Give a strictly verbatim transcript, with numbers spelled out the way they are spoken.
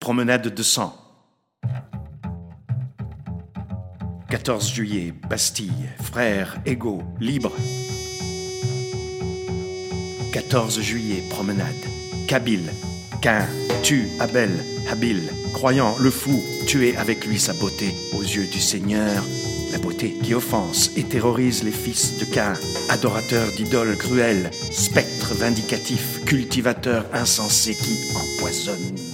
promenade de sang. quatorze juillet, Bastille, frères égaux, libres. quatorze juillet, promenade. Kabyle, Caïn, tue Abel, Habil, croyant le fou, tuer avec lui sa beauté aux yeux du Seigneur. La beauté qui offense et terrorise les fils de Caïn, adorateurs d'idoles cruelles, spectres vindicatifs, cultivateurs insensés qui empoisonnent.